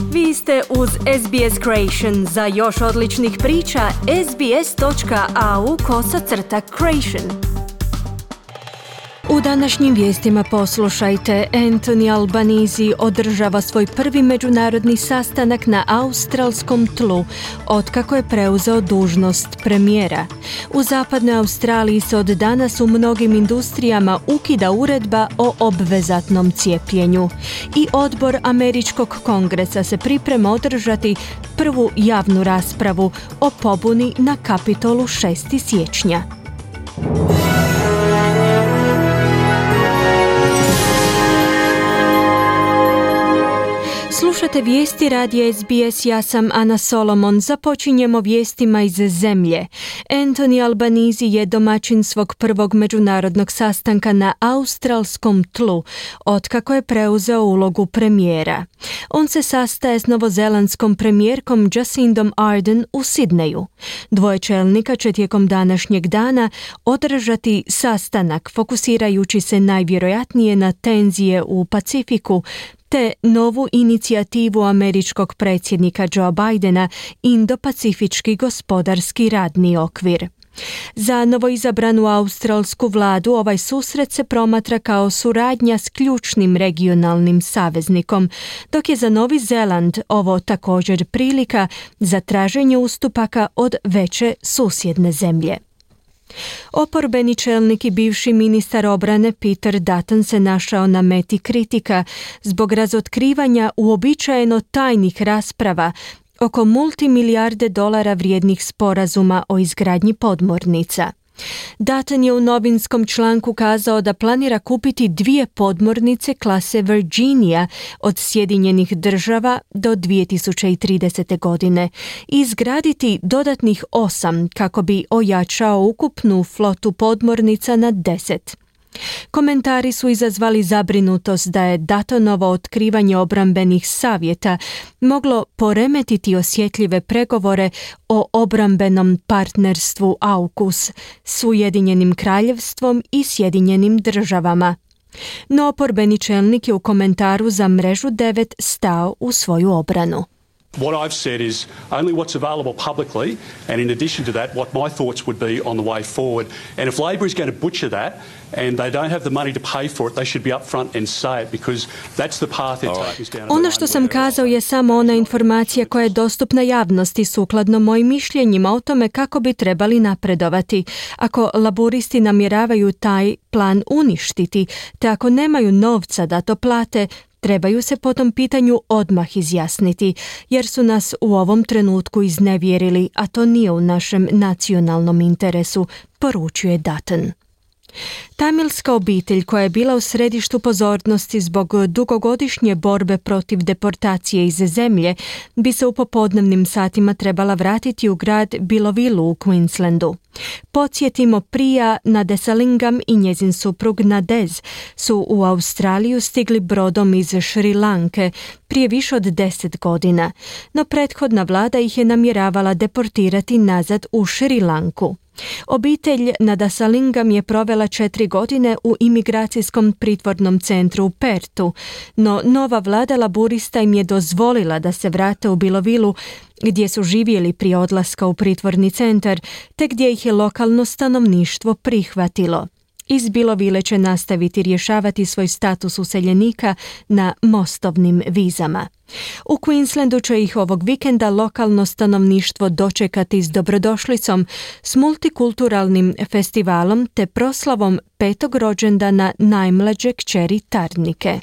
Vi ste uz SBS Creation. Za još odličnih priča, sbs.au/creation. U današnjim vijestima poslušajte. Anthony Albanese održava svoj prvi međunarodni sastanak na australskom tlu otkako je preuzeo dužnost premijera. U zapadnoj Australiji se od danas u mnogim industrijama ukida uredba o obvezatnom cijepljenju. I odbor Američkog kongresa se priprema održati prvu javnu raspravu o pobuni na Kapitolu 6. siječnja. Slušate vijesti radija SBS, ja sam Ana Solomon. Započinjemo vijestima iz zemlje. Anthony Albanese je domaćin svog prvog međunarodnog sastanka na australskom tlu, otkako je preuzeo ulogu premijera. On se sastaje s novozelandskom premijerkom Jacindom Ardern u Sidneju. Dvoje čelnika će tijekom današnjeg dana održati sastanak fokusirajući se najvjerojatnije na tenzije u Pacifiku, te novu inicijativu američkog predsjednika Joe Bidena, Indo-Pacifički gospodarski radni okvir. Za novoizabranu australsku vladu ovaj susret se promatra kao suradnja s ključnim regionalnim saveznikom, dok je za Novi Zeland ovo također prilika za traženje ustupaka od veće susjedne zemlje. Oporbeni čelnik i bivši ministar obrane Peter Dutton se našao na meti kritika zbog razotkrivanja uobičajeno tajnih rasprava oko multimilijarde dolara vrijednih sporazuma o izgradnji podmornica. Dutton je u novinskom članku kazao da planira kupiti 2 podmornice klase Virginia od Sjedinjenih država do 2030. godine i izgraditi dodatnih 8 kako bi ojačao ukupnu flotu podmornica na 10. Komentari su izazvali zabrinutost da je Duttonovo otkrivanje obrambenih savjeta moglo poremetiti osjetljive pregovore o obrambenom partnerstvu AUKUS s Ujedinjenim kraljevstvom i Sjedinjenim državama. No oporbeni čelnik je u komentaru za mrežu 9 stao u svoju obranu. What I've said is only what's available publicly, and in addition to that, what my thoughts would be on the way forward. And if Labor is going to butcher that and they don't have the money to pay for it, they should be upfront and say it, because that's the path they're taking us down. Ono što sam kazao je samo ona informacija koja je dostupna javnosti sukladno mojim mišljenjima o tome kako bi trebali napredovati. Ako laburisti namjeravaju taj plan uništiti, te ako nemaju novca da to plate, trebaju se po tom pitanju odmah izjasniti, jer su nas u ovom trenutku iznevjerili, a to nije u našem nacionalnom interesu, poručuje Dutton. Tamilska obitelj koja je bila u središtu pozornosti zbog dugogodišnje borbe protiv deportacije iz zemlje bi se u popodnevnim satima trebala vratiti u grad Bilovilu u Queenslandu. Podsjetimo, Priya Nadesalingam i njezin suprug Nadez su u Australiju stigli brodom iz Šri Lanke prije više od 10 godina, no prethodna vlada ih je namjeravala deportirati nazad u Šri Lanku. Obitelj Nadesalingam je provela 4 godine u imigracijskom pritvornom centru u Pertu, no nova vlada laburista im je dozvolila da se vrate u Bilovilu, gdje su živjeli prije odlaska u pritvorni centar, te gdje ih je lokalno stanovništvo prihvatilo. Iz Bilovile će nastaviti rješavati svoj status useljenika na mostovnim vizama. U Queenslandu će ih ovog vikenda lokalno stanovništvo dočekati s dobrodošlicom, s multikulturalnim festivalom te proslavom 5. rođendana najmlađe kćeri Tarnike.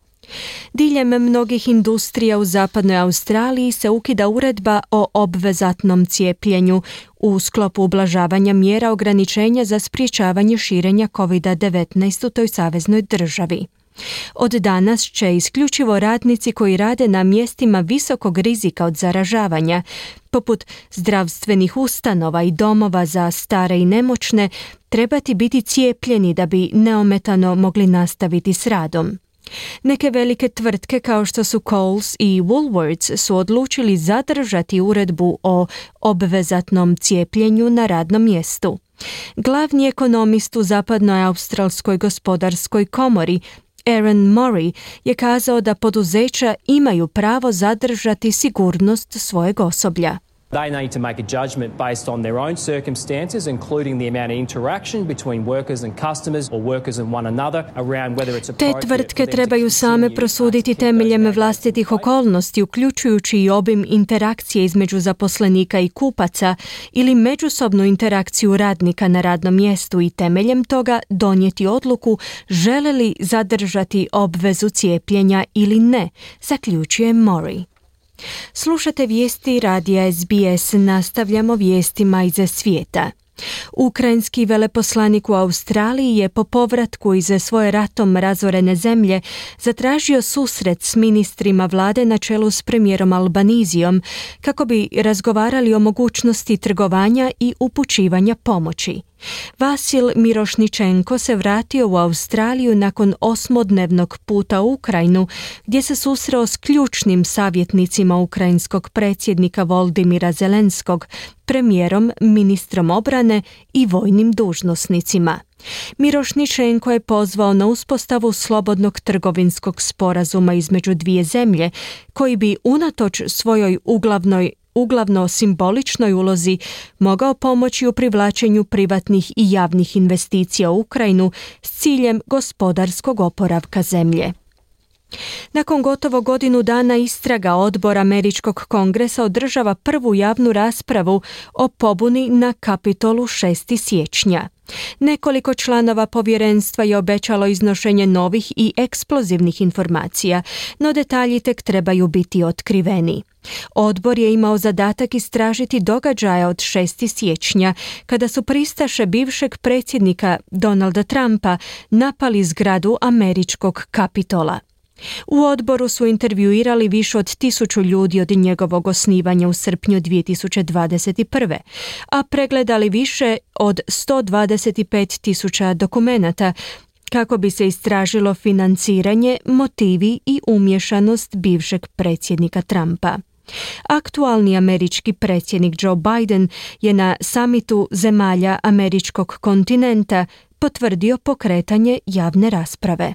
Diljem mnogih industrija u zapadnoj Australiji se ukida uredba o obvezatnom cijepljenju u sklopu ublažavanja mjera ograničenja za sprječavanje širenja COVID-19 u toj saveznoj državi. Od danas će isključivo radnici koji rade na mjestima visokog rizika od zaražavanja, poput zdravstvenih ustanova i domova za stare i nemoćne, trebati biti cijepljeni da bi neometano mogli nastaviti s radom. Neke velike tvrtke kao što su Coles i Woolworths su odlučili zadržati uredbu o obvezatnom cijepljenju na radnom mjestu. Glavni ekonomist u Zapadnoj australskoj gospodarskoj komori Aaron Murray je kazao da poduzeća imaju pravo zadržati sigurnost svojeg osoblja. They need to make a judgment based on their own circumstances, including the amount of interaction between workers and customers or workers and one another around whether it's appropriate. Te tvrtke trebaju same prosuditi temeljem vlastitih okolnosti, uključujući i obim interakcije između zaposlenika i kupaca ili međusobnu interakciju radnika na radnom mjestu i temeljem toga donijeti odluku žele li zadržati obvezu cijepljenja ili ne, zaključuje Murray. Slušate vijesti radija SBS, nastavljamo vijestima iz svijeta. Ukrajinski veleposlanik u Australiji je po povratku iz svoje ratom razorene zemlje zatražio susret s ministrima vlade na čelu s premijerom Albanizijom kako bi razgovarali o mogućnosti trgovanja i upućivanja pomoći. Vasil Mirošničenko se vratio u Australiju nakon 8-dnevnog puta u Ukrajinu, gdje se susreo s ključnim savjetnicima ukrajinskog predsjednika Voldimira Zelenskog, premijerom, ministrom obrane i vojnim dužnosnicima. Mirošničenko je pozvao na uspostavu slobodnog trgovinskog sporazuma između dvije zemlje, koji bi unatoč svojoj uglavno simboličnoj ulozi mogao pomoći u privlačenju privatnih i javnih investicija u Ukrajinu s ciljem gospodarskog oporavka zemlje. Nakon gotovo godinu dana istraga Odbor Američkog kongresa održava prvu javnu raspravu o pobuni na Kapitolu 6. siječnja. Nekoliko članova povjerenstva je obećalo iznošenje novih i eksplozivnih informacija, no detalji tek trebaju biti otkriveni. Odbor je imao zadatak istražiti događaje od 6. siječnja, kada su pristaše bivšeg predsjednika Donalda Trumpa napali zgradu Američkog Kapitola. U odboru su intervjuirali više od 1000 ljudi od njegovog osnivanja u srpnju 2021. a pregledali više od 125.000 dokumenata kako bi se istražilo financiranje, motivi i umješanost bivšeg predsjednika Trumpa. Aktualni američki predsjednik Joe Biden je na samitu zemalja američkog kontinenta potvrdio pokretanje javne rasprave.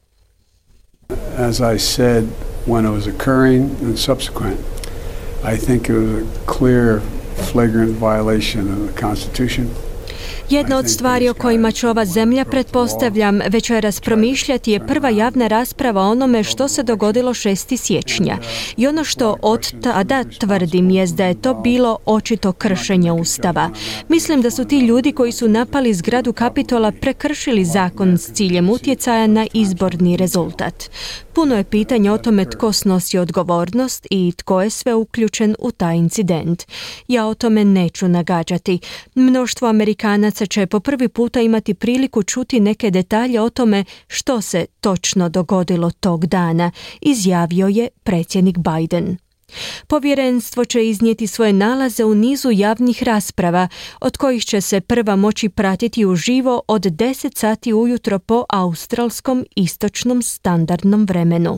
As I said when it was occurring and subsequent, I think it was a clear, flagrant violation of the Constitution. Jedna od stvari o kojima će ova zemlja, pretpostavljam, večeras promišljati je prva javna rasprava o onome što se dogodilo 6. siječnja. I ono što od tada tvrdim je da je to bilo očito kršenje Ustava. Mislim da su ti ljudi koji su napali zgradu Kapitola prekršili zakon s ciljem utjecaja na izborni rezultat. Puno je pitanja o tome tko snosi odgovornost i tko je sve uključen u taj incident. Ja o tome neću nagađati. Mnoštvo Amerikanaca će po prvi puta imati priliku čuti neke detalje o tome što se točno dogodilo tog dana, izjavio je predsjednik Biden. Povjerenstvo će iznijeti svoje nalaze u nizu javnih rasprava, od kojih će se prva moći pratiti uživo od 10 sati ujutro po australskom istočnom standardnom vremenu.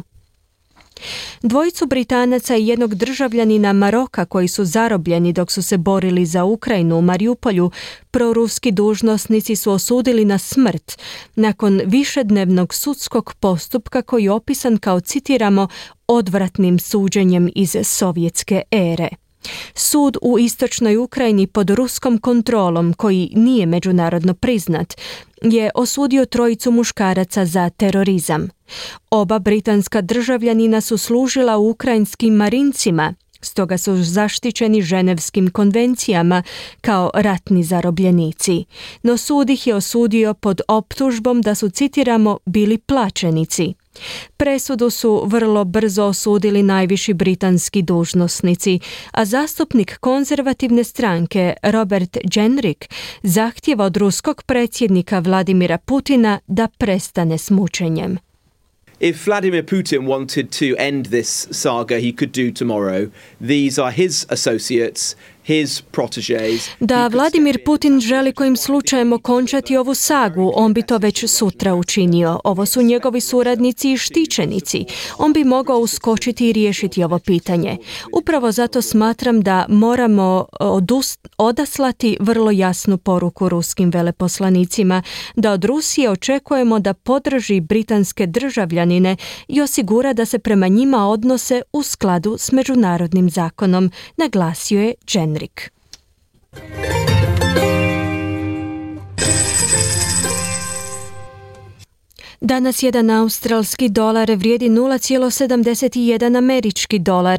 Dvojicu Britanaca i jednog državljanina Maroka koji su zarobljeni dok su se borili za Ukrajinu u Mariupolju, proruski dužnosnici su osudili na smrt nakon višednevnog sudskog postupka koji je opisan kao, citiramo, odvratnim suđenjem iz sovjetske ere. Sud u istočnoj Ukrajini pod ruskom kontrolom, koji nije međunarodno priznat, je osudio trojicu muškaraca za terorizam. Oba britanska državljanina su služila u ukrajinskim marincima, stoga su zaštićeni ženevskim konvencijama kao ratni zarobljenici. No sud ih je osudio pod optužbom da su, citiramo, bili plaćenici. Presudu su vrlo brzo osudili najviši britanski dužnosnici, a zastupnik konzervativne stranke Robert Jenrick zahtijeva od ruskog predsjednika Vladimira Putina da prestane s mučenjem. If Vladimir Putin wanted to end this saga, he could do tomorrow. These are his associates. his protégés. Da Vladimir Putin želi kojim slučajem okončati ovu sagu, on bi to već sutra učinio. Ovo su njegovi suradnici i štićenici. On bi mogao uskočiti i riješiti ovo pitanje. Upravo zato smatram da moramo odaslati vrlo jasnu poruku ruskim veleposlanicima, da od Rusije očekujemo da podrži britanske državljanine i osigura da se prema njima odnose u skladu s međunarodnim zakonom, naglasio je Jenrick. Danas jedan australski dolar vrijedi 0,71 američki dolar,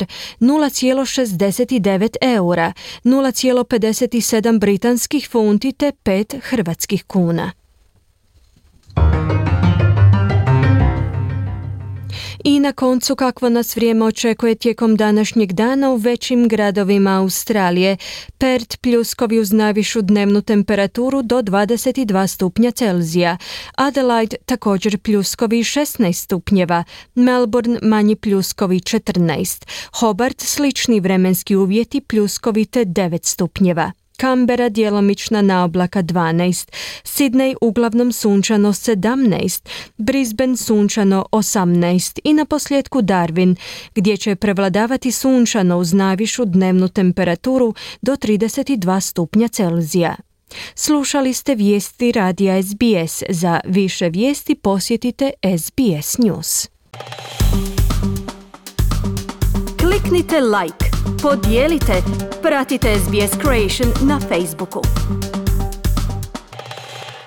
0,69 eura, 0,57 britanskih funti te 5 hrvatskih kuna. I na koncu kakvo nas vrijeme očekuje tijekom današnjeg dana u većim gradovima Australije. Perth pljuskovi uz najvišu dnevnu temperaturu do 22 stupnja Celzija. Adelaide također pljuskovi 16 stupnjeva. Melbourne manji pljuskovi 14. Hobart slični vremenski uvjeti pljuskovi te 9 stupnjeva. Canberra djelomična naoblaka 12, Sydney uglavnom sunčano 17, Brisbane sunčano 18 i naposljetku Darwin, gdje će prevladavati sunčano uz najvišu dnevnu temperaturu do 32 stupnja Celzija. Slušali ste vijesti radija SBS. Za više vijesti posjetite SBS News. Kliknite like, podijelite, pratite SBS Creation na Facebooku.